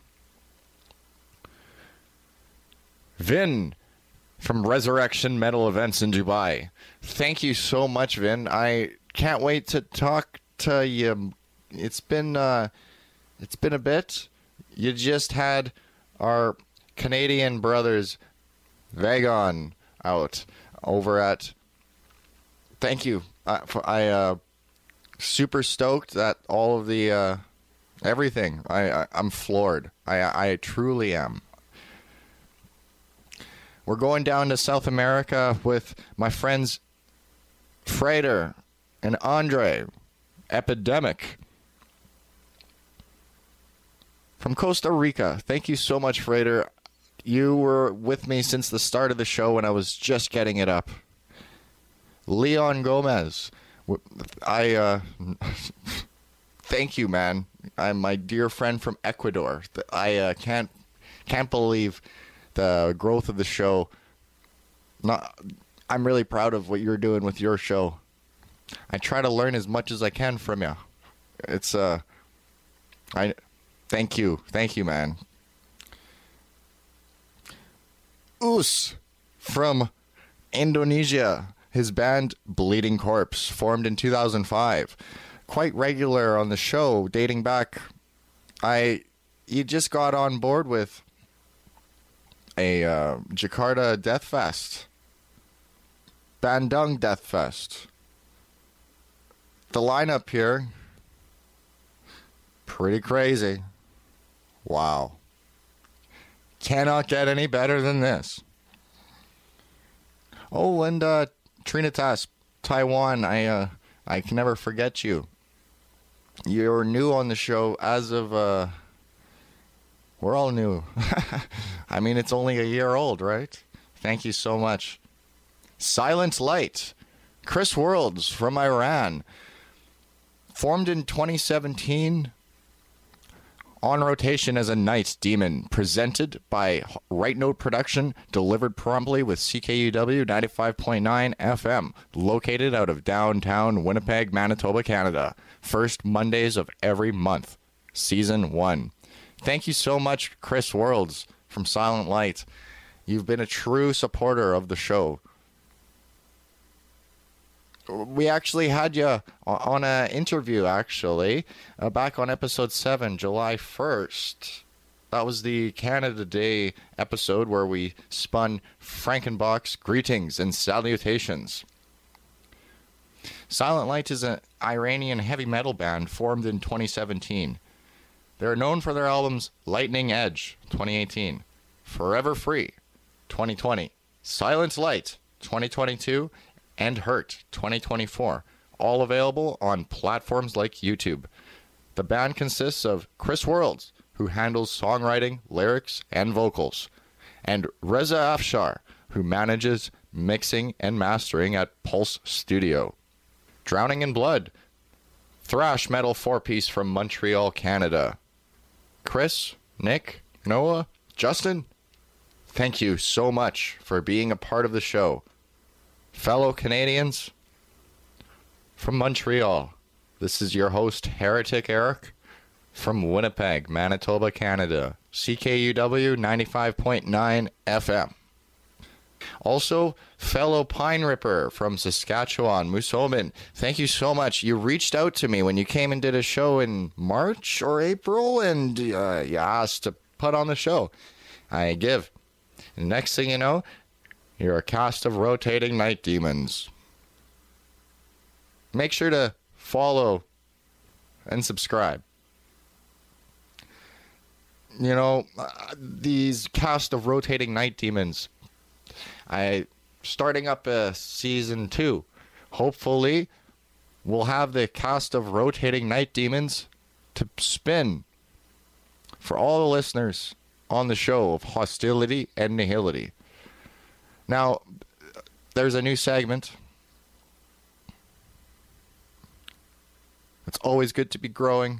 Vin from Resurrection Metal Events in Dubai. Thank you so much, Vin. I can't wait to talk to you. It's been uh, it's been a bit. You just had our Canadian brothers Vagon out over at. Thank you. I, for, I uh, super stoked that all of the uh, everything. I, I I'm floored. I I truly am. We're going down to South America with my friends Frater and Andre. Epidemic. From Costa Rica. Thank you so much, Frater. You were with me since the start of the show when I was just getting it up. Leon Gomez. I, uh... thank you, man. I'm my dear friend from Ecuador. I uh, can't can't believe the growth of the show. Not, I'm really proud of what you're doing with your show. I try to learn as much as I can from you. It's uh, I thank you, thank you, man. Us from Indonesia. His band Bleeding Corpse, formed in two thousand five. Quite regular on the show, dating back. I he just got on board with a uh, Jakarta Death Fest. Bandung Death Fest. The lineup here, pretty crazy. Wow. Cannot get any better than this. Oh, and uh, Trinitas, Taiwan, I uh, I can never forget you. You're new on the show as of, uh, we're all new. I mean, it's only a year old, right? Thank you so much. Silent Light, Chris Worlds from Iran. Formed in twenty seventeen, on rotation as a night demon, presented by Right Note Production, delivered promptly with C K U W ninety-five point nine F M, located out of downtown Winnipeg, Manitoba, Canada. First Mondays of every month. Season one. Thank you so much, Chris Worlds from Silent Light. You've been a true supporter of the show. We actually had you on an interview, actually, uh, back on episode seven, July first. That was the Canada Day episode where we spun Frankenbach's Greetings and Salutations. Silent Light is an Iranian heavy metal band formed in twenty seventeen. They're known for their albums Lightning Edge, twenty eighteen, Forever Free, twenty twenty, Silent Light, twenty twenty-two, and Hurt, twenty twenty-four, all available on platforms like YouTube. The band consists of Chris Worlds, who handles songwriting, lyrics, and vocals, and Reza Afshar, who manages mixing and mastering at Pulse Studio. Drowning in Blood, thrash metal four-piece from Montreal, Canada. Chris, Nick, Noah, Justin, thank you so much for being a part of the show. Fellow Canadians, from Montreal, this is your host, Heretic Eric, from Winnipeg, Manitoba, Canada, C K U W ninety-five point nine F M. Also, fellow Pine Ripper from Saskatchewan, Moosomin, thank you so much. You reached out to me when you came and did a show in March or April, and uh, you asked to put on the show. I give. And next thing you know, you're a cast of rotating night demons. Make sure to follow and subscribe. You know, uh, these cast of rotating night demons, I starting up a season two. Hopefully, we'll have the cast of rotating night demons to spin for all the listeners on the show of Hostility and Nihility. Now, there's a new segment. It's always good to be growing.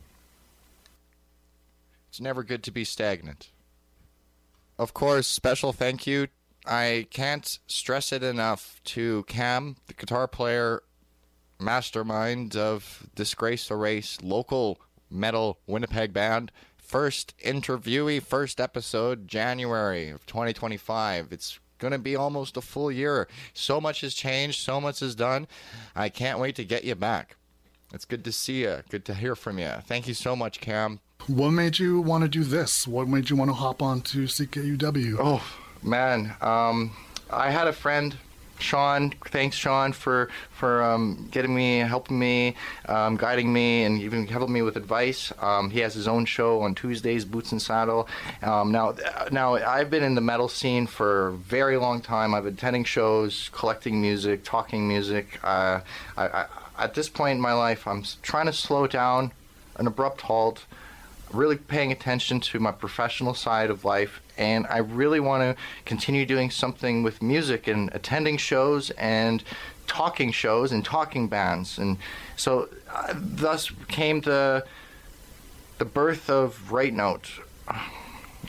It's never good to be stagnant. Of course, special thank you. I can't stress it enough to Cam, the guitar player, mastermind of Disgrace the Race, local metal Winnipeg band. First interviewee, first episode, January of twenty twenty-five. It's going to be almost a full year. So much has changed. So much is done. I can't wait to get you back. It's good to see you. Good to hear from you. Thank you so much, Cam. What made you want to do this? What made you want to hop on to C K U W? Oh, man. Um, I had a friend, Sean. Thanks, Sean, for for um, getting me, helping me, um, guiding me, and even helping me with advice. Um, he has his own show on Tuesdays, Boots and Saddle. Um, now, now I've been in the metal scene for a very long time. I've been attending shows, collecting music, talking music. Uh, I, I, at this point in my life, I'm trying to slow down, an abrupt halt, really paying attention to my professional side of life, and I really want to continue doing something with music and attending shows and talking shows and talking bands. And so uh, thus came the the birth of Right Note. I,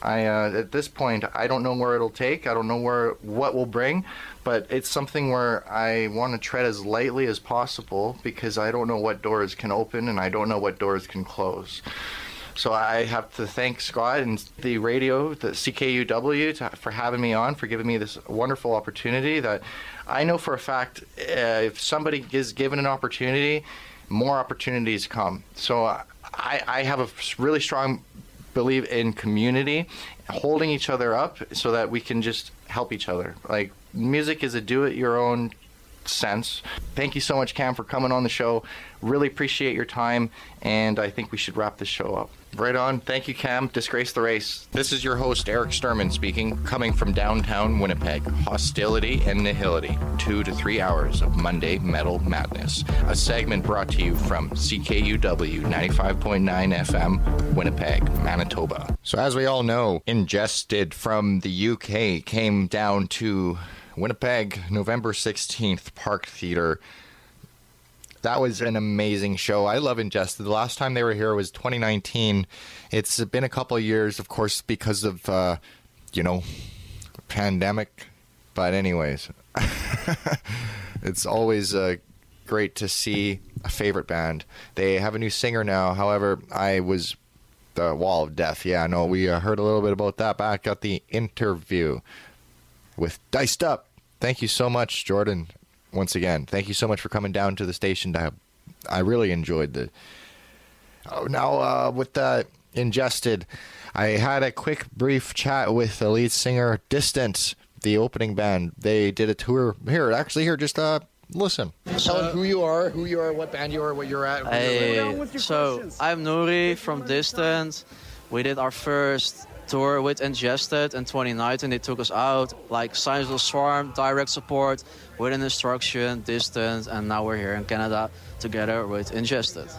I uh, at this point, I don't know where it'll take. I don't know where what will bring, but it's something where I want to tread as lightly as possible because I don't know what doors can open and I don't know what doors can close. So I have to thank Scott and the radio, the C K U W, to, for having me on, for giving me this wonderful opportunity that I know for a fact uh, if somebody is given an opportunity, more opportunities come. So I, I have a really strong belief in community, holding each other up so that we can just help each other. Like, music is a do-it-your-own sense. Thank you so much, Cam, for coming on the show. Really appreciate your time, and I think we should wrap this show up. Right on. Thank you, Cam. Disgrace the Race. This is your host, Eric Sturman, speaking, coming from downtown Winnipeg. Hostility and Nihility. Two to three hours of Monday Metal Madness. A segment brought to you from C K U W ninety-five point nine F M, Winnipeg, Manitoba. So as we all know, Ingested from the U K came down to Winnipeg, November sixteenth, Park Theatre. That was an amazing show. I love Ingested. The last time they were here was twenty nineteen. It's been a couple of years, of course, because of, uh, you know, pandemic. But anyways, it's always uh, great to see a favorite band. They have a new singer now. However, I was the Wall of Death. Yeah, no, we uh, heard a little bit about that back at the interview with Diced Up. Thank you so much, Jordan. Once again, thank you so much for coming down to the station. To have, I really enjoyed the. Oh, now uh, with that Ingested, I had a quick, brief chat with the lead singer, Distance, the opening band. They did a tour here. Actually, here, just uh, listen. Tell us who you are, who you are, what band you are, what you're at. Hey, so I'm Nuri from Distance. We did our first tour with Ingested in twenty nineteen. They took us out, like Signs of the Swarm, direct support, Within Instruction, Distance, and now we're here in Canada together with Ingested.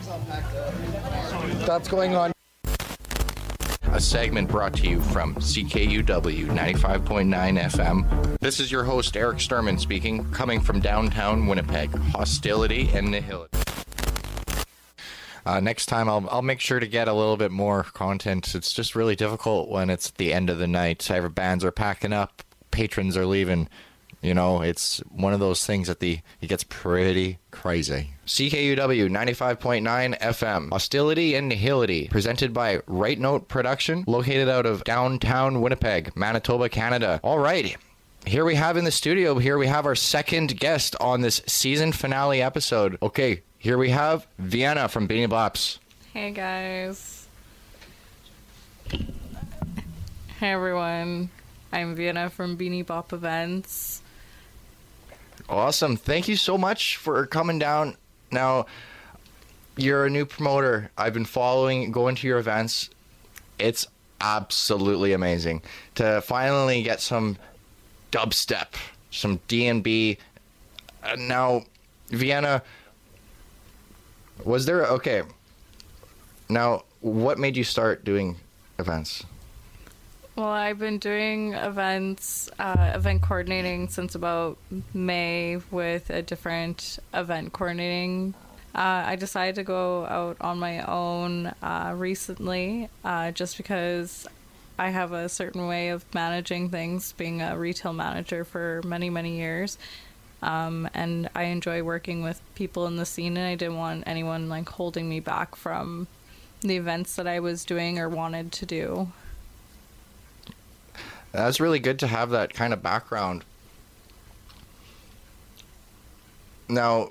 That's going on. A segment brought to you from C K U W ninety-five point nine F M. This is your host, Eric Sturman, speaking, coming from downtown Winnipeg. Hostility and Nihility. Uh, next time, I'll I'll make sure to get a little bit more content. It's just really difficult when it's the end of the night. Every bands are packing up, patrons are leaving. You know, it's one of those things that the it gets pretty crazy. C K U W ninety-five point nine F M. Hostility and Nihility, presented by Right Note Production, located out of downtown Winnipeg, Manitoba, Canada. All right. Here we have in the studio, here we have our second guest on this season finale episode. Okay, here we have Vienna from Beanie Bops. Hey guys. Hey everyone. I'm Vienna from Beanie Bop Events. Awesome. Thank you so much for coming down. Now, you're a new promoter. I've been following, going to your events. It's absolutely amazing to finally get some dubstep, some D and B. Uh, now, Vienna, was there... Okay. Now, what made you start doing events? Well, I've been doing events, uh, event coordinating since about May with a different event coordinating. Uh, I decided to go out on my own uh, recently uh, just because I have a certain way of managing things, being a retail manager for many, many years. Um, and I enjoy working with people in the scene, and I didn't want anyone like holding me back from the events that I was doing or wanted to do. That's really good to have that kind of background. Now,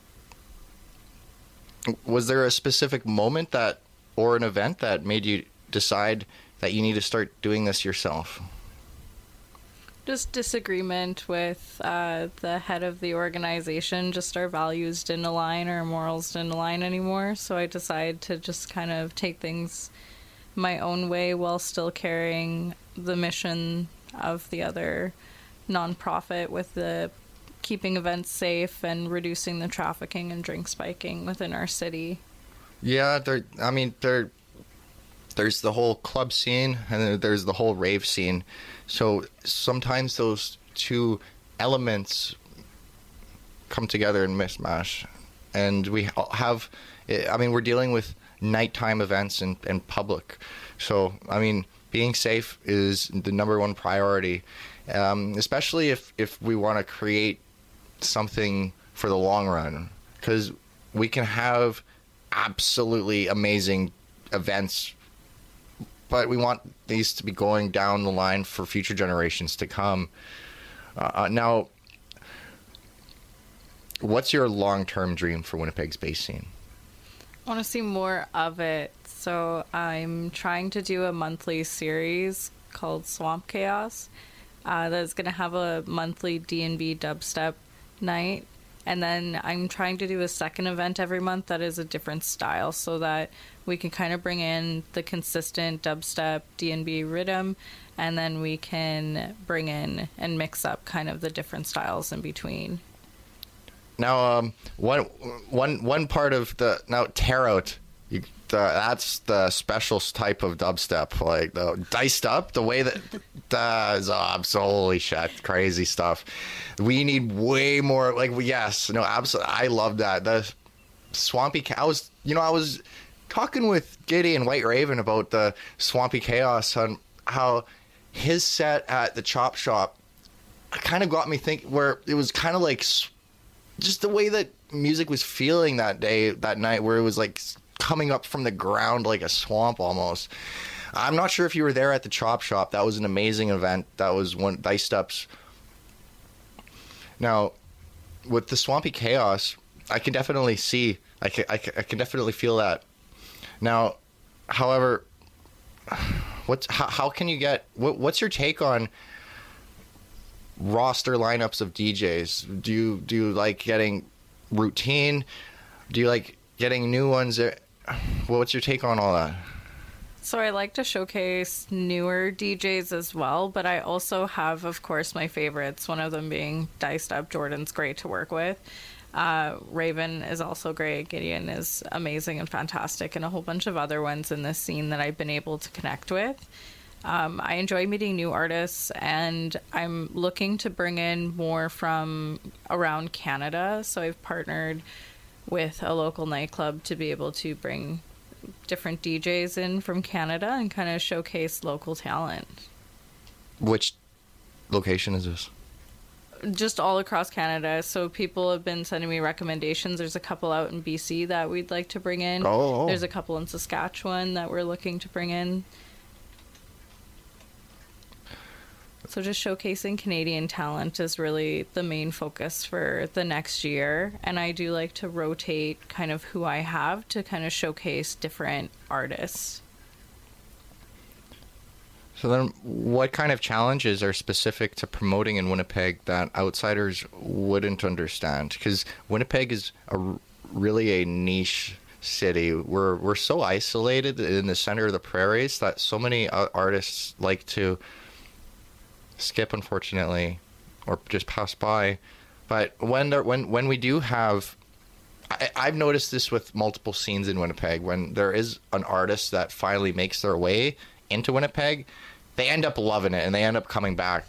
was there a specific moment that, or an event that made you decide that you need to start doing this yourself? Just disagreement with uh, the head of the organization. Just our values didn't align, our morals didn't align anymore. So I decided to just kind of take things my own way while still carrying the mission of the other nonprofit with the keeping events safe and reducing the trafficking and drink spiking within our city. Yeah, there. I mean, there. There's the whole club scene and then there's the whole rave scene. So sometimes those two elements come together and mismatch. And we have, I mean, we're dealing with nighttime events in, in public. So, I mean, being safe is the number one priority, um, especially if, if we want to create something for the long run, because we can have absolutely amazing events, but we want these to be going down the line for future generations to come. Uh, now, what's your long-term dream for Winnipeg's bass scene? I want to see more of it. So I'm trying to do a monthly series called Swamp Chaos uh, that's going to have a monthly D and B dubstep night. And then I'm trying to do a second event every month that is a different style so that we can kind of bring in the consistent dubstep D and B rhythm, and then we can bring in and mix up kind of the different styles in between. Now, um, one, one, one part of the now Tarot, you, the, that's the special type of dubstep, like the diced up. The way that that is, oh, holy shit, crazy stuff. We need way more. Like, yes, no, absolutely. I love that. The Swampy. I was, you know, I was talking with Giddy and White Raven about the Swampy Chaos and how his set at the Chop Shop kind of got me thinking. Where it was kind of like. Just the way that music was feeling that day, that night, where it was like coming up from the ground like a swamp almost. I'm not sure if you were there at the Chop Shop. That was an amazing event. That was one Diced Up's. Now, with the Swampy Chaos, I can definitely see, I can, I can, I can definitely feel that. Now, however, what's how, how can you get? What, what's your take on roster lineups of D Js? Do you do you like getting routine? Do you like getting new ones? What's your take on all that? So I like to showcase newer D Js as well, but I also have, of course, my favorites, one of them being Diced Up. Jordan's great to work with. Uh, Raven is also great. Gideon is amazing and fantastic, and a whole bunch of other ones in this scene that I've been able to connect with. Um, I enjoy meeting new artists, and I'm looking to bring in more from around Canada. So I've partnered with a local nightclub to be able to bring different D Js in from Canada and kind of showcase local talent. Which location is this? Just all across Canada. So people have been sending me recommendations. There's a couple out in B C that we'd like to bring in. Oh. There's a couple in Saskatchewan that we're looking to bring in. So just showcasing Canadian talent is really the main focus for the next year. And I do like to rotate kind of who I have to kind of showcase different artists. So then what kind of challenges are specific to promoting in Winnipeg that outsiders wouldn't understand? Because Winnipeg is a, really a niche city. We're, we're so isolated in the center of the prairies that so many artists like to skip, unfortunately, or just pass by. But when there, when when we do have, I, I've noticed this with multiple scenes in Winnipeg. When there is an artist that finally makes their way into Winnipeg, they end up loving it and they end up coming back.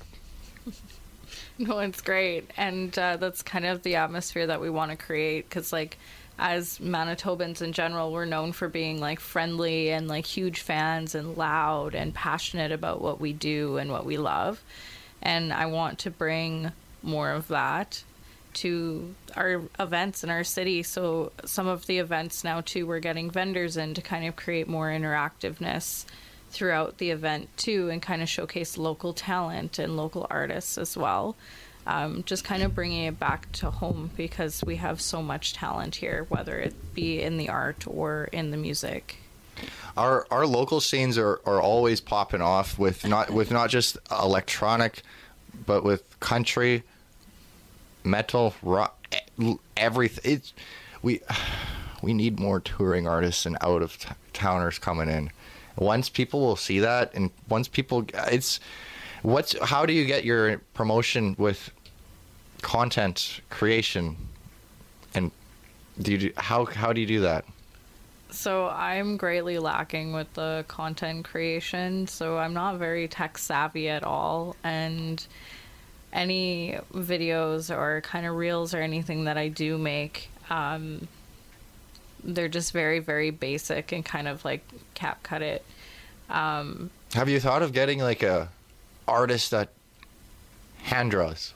No, it's great, and uh, that's kind of the atmosphere that we want to create. Because, like, as Manitobans in general, we're known for being like friendly and like huge fans and loud and passionate about what we do and what we love. And I want to bring more of that to our events in our city. So some of the events now too, we're getting vendors in to kind of create more interactiveness throughout the event too, and kind of showcase local talent and local artists as well. Um, just kind of bringing it back to home, because we have so much talent here, whether it be in the art or in the music. Our our local scenes are, are always popping off with not with not just electronic, but with country, metal, rock, everything. It's, we we need more touring artists and out of towners coming in. Once people will see that, and once people, it's what's how do you get your promotion with content creation, and do you do, how how do you do that? So I'm greatly lacking with the content creation, so I'm not very tech savvy at all, and any videos or kind of reels or anything that I do make, um, they're just very, very basic and kind of like cap cut it. Um, Have you thought of getting like a artist that hand draws?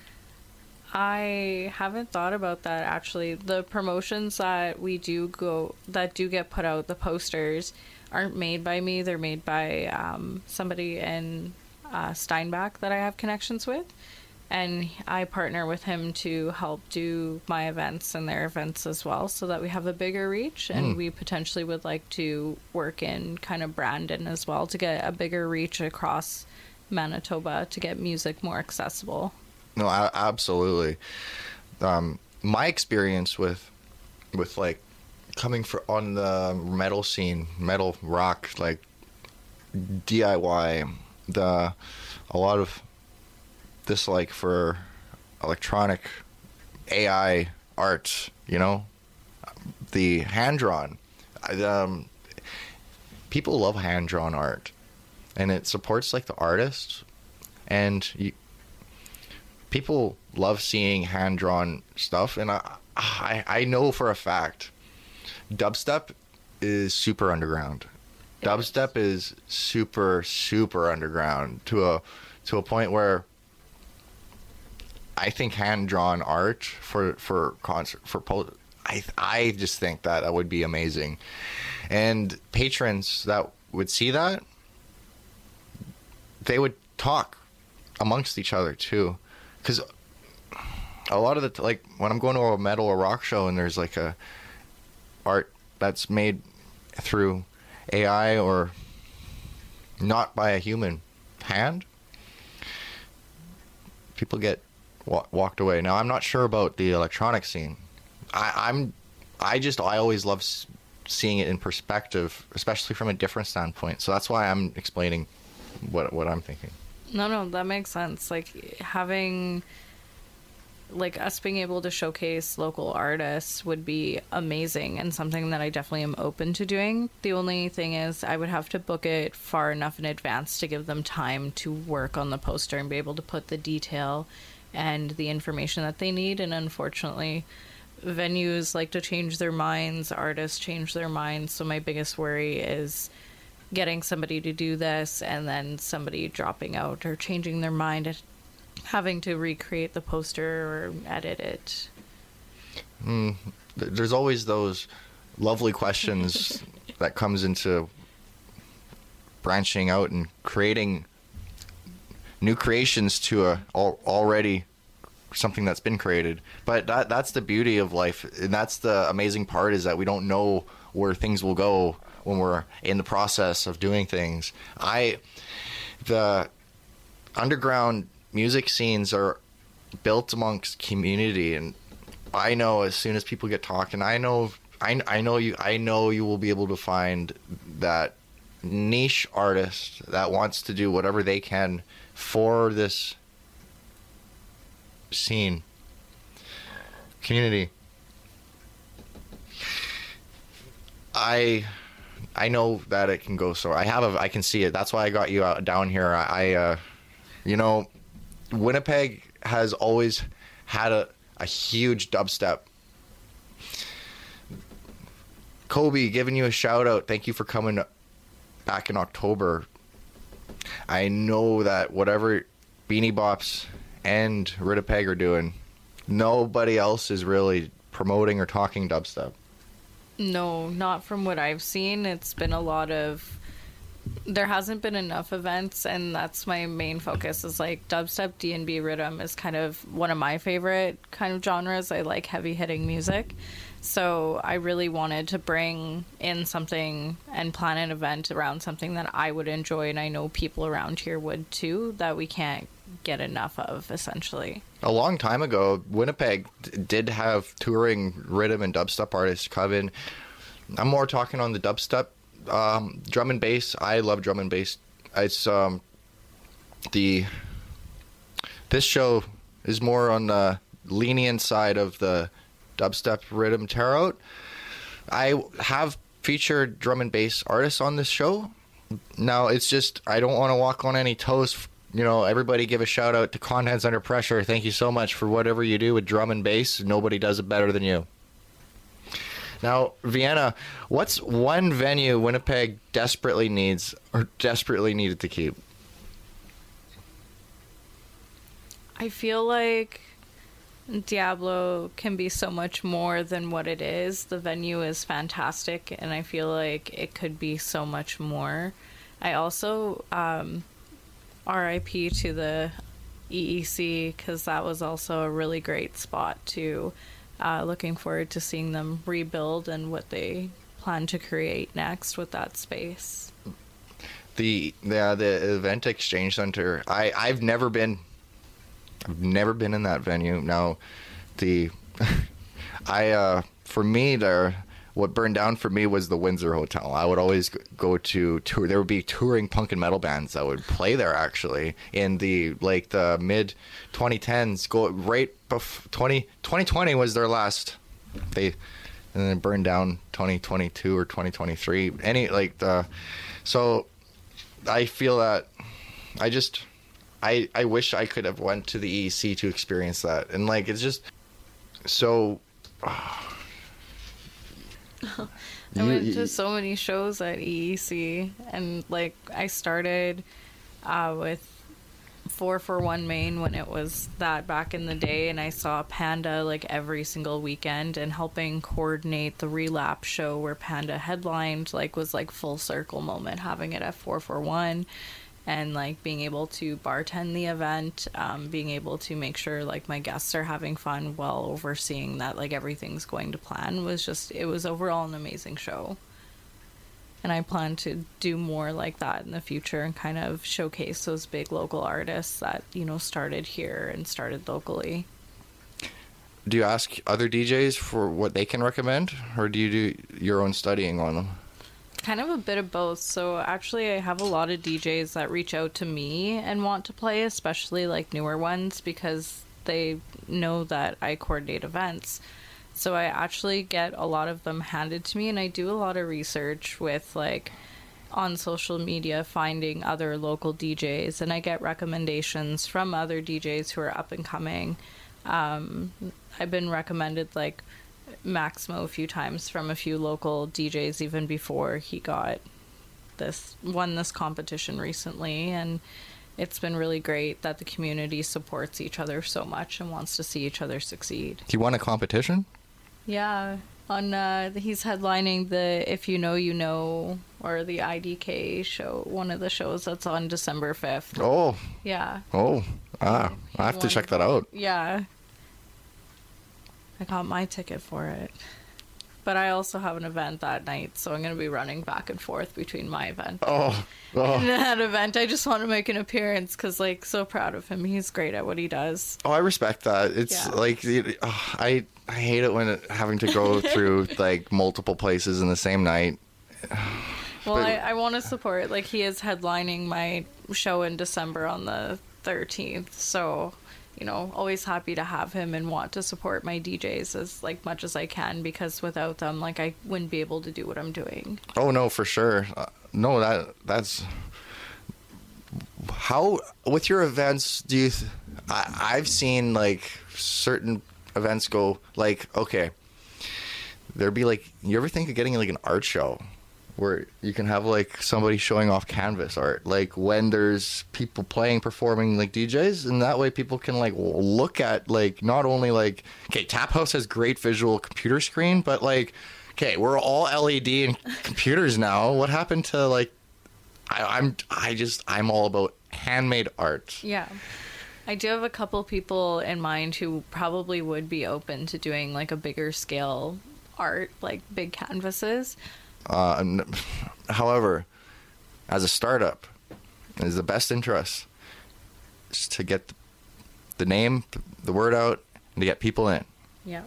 I haven't thought about that actually. The promotions that we do go that do get put out, the posters, aren't made by me. They're made by um, somebody in uh, Steinbach that I have connections with, and I partner with him to help do my events and their events as well, so that we have a bigger reach. And Mm. we potentially would like to work in kind of Brandon as well to get a bigger reach across Manitoba to get music more accessible. No, a- absolutely. Um, my experience with, with like coming for on the metal scene, metal rock, like D I Y, the a lot of dislike for electronic A I art. You know, the hand drawn. Um, people love hand drawn art, and it supports like the artist, and you. People love seeing hand-drawn stuff, and I, I I know for a fact dubstep is super underground. Dubstep is super super underground to a to a point where I think hand-drawn art for for concert for po- I I just think that that would be amazing. And patrons that would see that, they would talk amongst each other too. Because a lot of the, like, when I'm going to a metal or rock show and there's, like, a art that's made through A I or not by a human hand, people get wa- walked away. Now, I'm not sure about the electronic scene. I, I'm, I just, I always love s- seeing it in perspective, especially from a different standpoint. So that's why I'm explaining what what I'm thinking. No, no, that makes sense. Like having, like us being able to showcase local artists would be amazing and something that I definitely am open to doing. The only thing is I would have to book it far enough in advance to give them time to work on the poster and be able to put the detail and the information that they need. And unfortunately, venues like to change their minds, artists change their minds. So my biggest worry is getting somebody to do this and then somebody dropping out or changing their mind and having to recreate the poster or edit it. Mm, th- there's always those lovely questions that comes into branching out and creating new creations to a al- already something that's been created. But that that's the beauty of life, and that's the amazing part, is that we don't know where things will go when we're in the process of doing things. I the underground music scenes are built amongst community, and I know as soon as people get talking, I know I, I know you I know you will be able to find that niche artist that wants to do whatever they can for this scene community. I I know that it can go so. I have a I can see it. That's why I got you out down here. I, I uh, you know, Winnipeg has always had a, a huge dubstep. Kobe, giving you a shout out. Thank you for coming back in October. I know that whatever Beanie Bops and Winnipeg are doing, nobody else is really promoting or talking dubstep. No, not from what I've seen. It's been a lot of... There hasn't been enough events, and that's my main focus, is like dubstep, D and B rhythm is kind of one of my favorite kind of genres. I like heavy-hitting music. So I really wanted to bring in something and plan an event around something that I would enjoy, and I know people around here would too, that we can't get enough of, essentially. A long time ago, Winnipeg d- did have touring rhythm and dubstep artists come in. I'm more talking on the dubstep, um, drum and bass. I love drum and bass. It's um, the this show is more on the lenient side of the dubstep rhythm tear out. I have featured drum and bass artists on this show. Now it's just I don't want to walk on any toes. You know, everybody give a shout out to Contents Under Pressure. Thank you so much for whatever you do with drum and bass. Nobody does it better than you. Now, Vienna, what's one venue Winnipeg desperately needs or desperately needed to keep? I feel like Diablo can be so much more than what it is. The venue is fantastic, and I feel like it could be so much more. I also, um, R I P to the E E C, because that was also a really great spot too. Uh, looking forward to seeing them rebuild and what they plan to create next with that space. The the, the Event Exchange Center, I, I've never been... I've never been in that venue. Now, the I uh, for me there, what burned down for me was the Windsor Hotel. I would always go to tour. There would be touring punk and metal bands that would play there actually in the like the mid twenty tens. Go right before twenty twenty was their last. They and then it burned down twenty twenty-two or twenty twenty-three. Any like the so I feel that I just. I, I wish I could have went to the E E C to experience that. And, like, it's just so... Oh. I went to so many shows at E E C. And, like, I started uh, with four four one Main when it was that back in the day. And I saw Panda, like, every single weekend. And helping coordinate the Relapse show where Panda headlined, like, was, like, full circle moment having it at four four one. And, like, being able to bartend the event, um, being able to make sure, like, my guests are having fun while overseeing that, like, everything's going to plan was just, it was overall an amazing show. And I plan to do more like that in the future and kind of showcase those big local artists that, you know, started here and started locally. Do you ask other D Js for what they can recommend, or do you do your own studying on them? Kind of a bit of both. So actually I have a lot of D Js that reach out to me and want to play, especially like newer ones, because they know that I coordinate events. So I actually get a lot of them handed to me, and I do a lot of research with like on social media finding other local D Js, and I get recommendations from other D Js who are up and coming. Um, I've been recommended like Maximo a few times from a few local D Js even before he got this won this competition recently, and it's been really great that the community supports each other so much and wants to see each other succeed. He won a competition? Yeah, on uh, he's headlining the If You Know You Know, or the I D K show, one of the shows that's on December fifth. Oh. Yeah. Oh. Ah, I have to check that out. Yeah. I got my ticket for it. But I also have an event that night, so I'm going to be running back and forth between my event Oh. Oh. and that event. I just want to make an appearance because, like, so proud of him. He's great at what he does. Oh, I respect that. It's Yeah. like it, oh, I I hate it when it, having to go through like multiple places in the same night. Well, But- I, I want to support. Like, he is headlining my show in December on the thirteenth, so you know, always happy to have him and want to support my D Js as like much as I can, because without them, like, I wouldn't be able to do what I'm doing. Oh no, for sure. Uh, no, that that's how with your events. Do you? Th- I, I've seen like certain events go like okay. There'd be like, you ever think of getting like an art show where you can have like somebody showing off canvas art, like when there's people playing, performing like D Js, and that way people can like look at like not only like, okay, Tap House has great visual computer screen, but like, okay, we're all L E D and computers now. What happened to like, I, I'm I just I'm all about handmade art. Yeah. I do have a couple people in mind who probably would be open to doing like a bigger scale art, like big canvases. Uh, n- however, as a startup, it is the best interest is to get the name, the word out, and to get people in. Yeah.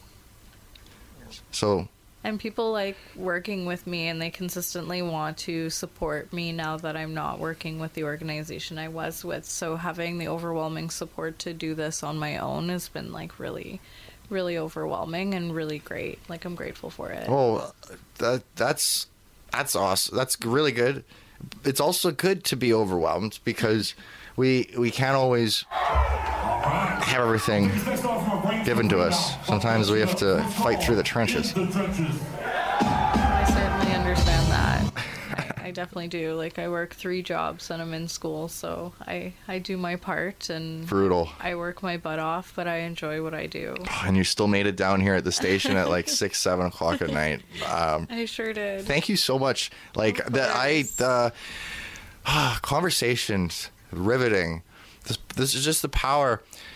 So, And people like working with me, and they consistently want to support me now that I'm not working with the organization I was with. So having the overwhelming support to do this on my own has been like really, really overwhelming and really great. Like, I'm grateful for it. oh, that that's that's awesome. That's really good. It's also good to be overwhelmed because we we can't always have everything given to us. Sometimes we have to fight through the trenches. I certainly understand that. I, I definitely do. Like, I work three jobs and I'm in school, so I, I do my part and Brutal. I work my butt off, but I enjoy what I do. And you still made it down here at the station at like six, seven o'clock at night. Um, I sure did. thank you so much. Like Of that, I course. the ah, conversations riveting. This this is just the power.